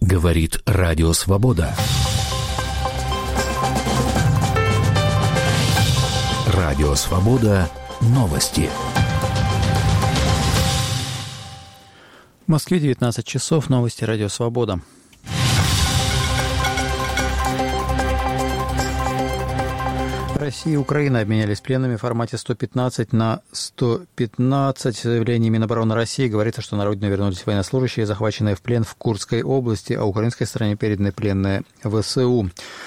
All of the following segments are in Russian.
Говорит Радио Свобода. Радио Свобода. Новости. В Москве 19 часов. Новости Радио Свобода. Россия и Украина обменялись пленными в формате 115 на 115. В заявлении Минобороны России говорится, что на родину вернулись военнослужащие, захваченные в плен в Курской области, а украинской стороне переданы пленные ВСУ.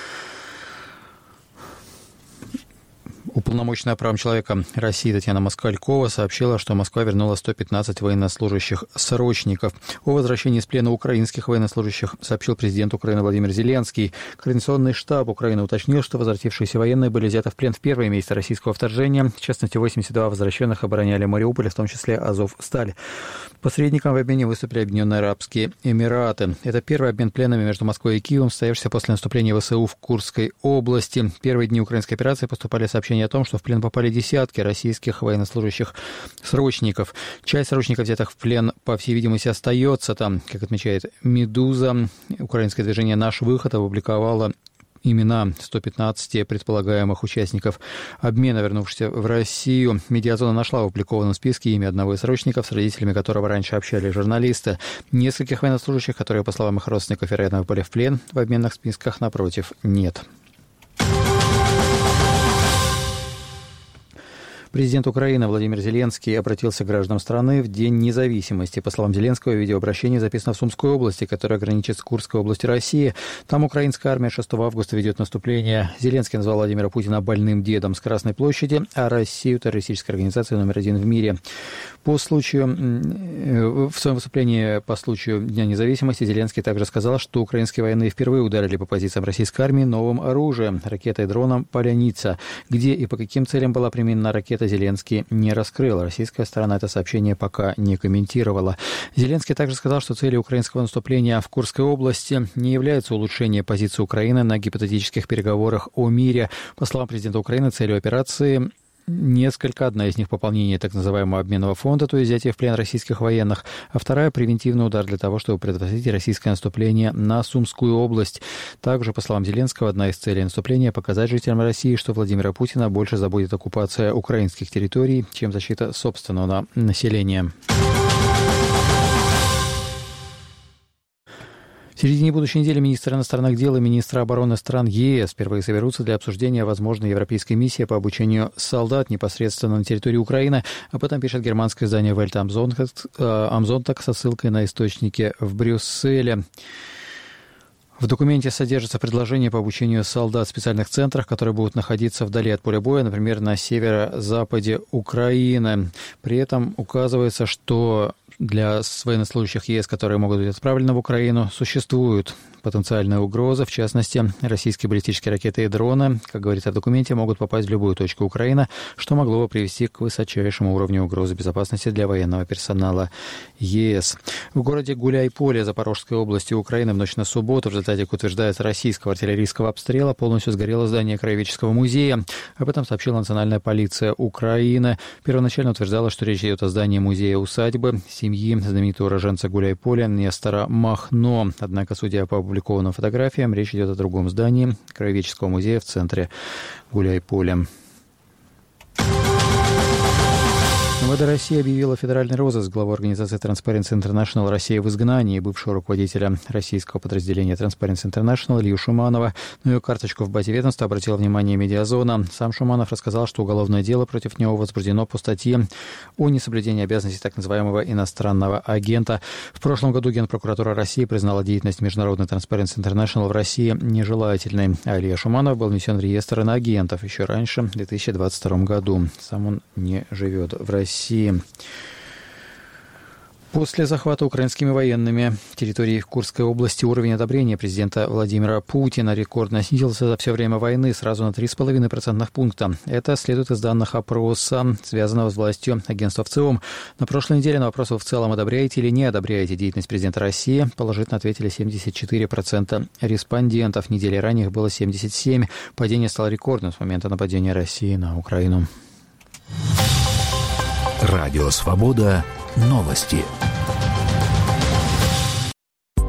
Уполномоченная правам человека России Татьяна Москалькова сообщила, что Москва вернула 115 военнослужащих-срочников. О возвращении из плена украинских военнослужащих сообщил президент Украины Владимир Зеленский. Координационный штаб Украины уточнил, что возвратившиеся военные были взяты в плен в первые месяцы российского вторжения. В частности, 82 возвращенных обороняли Мариуполь, в том числе Азовсталь. Посредником в обмене выступили Объединенные Арабские Эмираты. Это первый обмен пленными между Москвой и Киевом, состоявшийся после наступления ВСУ в Курской области. В первые дни украинской операции поступали сообщения о том, что в плен попали десятки российских военнослужащих-срочников. Часть срочников, взятых в плен, по всей видимости, остается там. Как отмечает «Медуза», украинское движение «Наш выход» опубликовало имена 115 предполагаемых участников обмена, вернувшихся в Россию. Медиазона нашла в опубликованном списке имя одного из срочников, с родителями которого раньше общались журналисты. Нескольких военнослужащих, которые, по словам их родственников, вероятно, попали в плен, в обменных списках, напротив, нет. Президент Украины Владимир Зеленский обратился к гражданам страны в День независимости. По словам Зеленского, видеообращение записано в Сумской области, которая граничит с Курской областью России. Там украинская армия 6 августа ведет наступление. Зеленский назвал Владимира Путина больным дедом с Красной площади, а Россию террористической организацией номер 1 в мире. В своем выступлении по случаю Дня независимости Зеленский также сказал, что украинские военные впервые ударили по позициям российской армии новым оружием, ракетой и дроном «Поляница». Где и по каким целям была применена ракета, Зеленский не раскрыл. Российская сторона это сообщение пока не комментировала. Зеленский также сказал, что целью украинского наступления в Курской области не является улучшение позиции Украины на гипотетических переговорах о мире. По словам президента Украины, целью операции несколько. Одна из них — пополнение так называемого обменного фонда, то есть взятие в плен российских военных, а вторая — превентивный удар для того, чтобы предотвратить российское наступление на Сумскую область. Также, по словам Зеленского, одна из целей наступления — показать жителям России, что Владимира Путина больше заботит оккупация украинских территорий, чем защита собственного населения. В середине будущей недели министр иностранных дел и министр обороны стран ЕС впервые соберутся для обсуждения возможной европейской миссии по обучению солдат непосредственно на территории Украины. Об этом пишет германское издание Welt am Sonntag со ссылкой на источники в Брюсселе. В документе содержится предложение по обучению солдат в специальных центрах, которые будут находиться вдали от поля боя, например, на северо-западе Украины. При этом указывается, что для военнослужащих ЕС, которые могут быть отправлены в Украину, существуют потенциальные угрозы. В частности, российские баллистические ракеты и дроны, как говорится в документе, могут попасть в любую точку Украины, что могло бы привести к высочайшему уровню угрозы безопасности для военного персонала ЕС. В городе Гуляйполе Запорожской области Украины в ночь на субботу в результате, как утверждается, российского артиллерийского обстрела полностью сгорело здание Краеведческого музея. Об этом сообщила Национальная полиция Украины. Первоначально утверждалось, что речь идет о здании музея-усадьбы семьи знаменитого уроженца Гуляйполя Нестора Махно. Однако, судя по опубликованным фотографиям, речь идет о другом здании Краеведческого музея в центре Гуляйполя. МВД России объявила федеральный розыск главы организации Transparency International «Россия в изгнании», бывшего руководителя российского подразделения Transparency International Илью Шуманова. На ее карточку в базе ведомства обратила внимание «Медиазона». Сам Шуманов рассказал, что уголовное дело против него возбуждено по статье о несоблюдении обязанностей так называемого иностранного агента. В прошлом году Генпрокуратура России признала деятельность международной Transparency International в России нежелательной. А Илья Шуманов был внесен в реестр иноагентов еще раньше, в 2022 году. Сам он не живет в России. После захвата украинскими военными территории Курской области уровень одобрения президента Владимира Путина рекордно снизился за все время войны сразу на 3,5% пункта. Это следует из данных опроса, связанного с властью агентства ВЦИОМ. На прошлой неделе на вопрос: вы в целом одобряете или не одобряете деятельность президента России, положительно ответили 74% респондентов. Недели ранее их было 77%. Падение стало рекордным с момента нападения России на Украину. Радио «Свобода». Новости.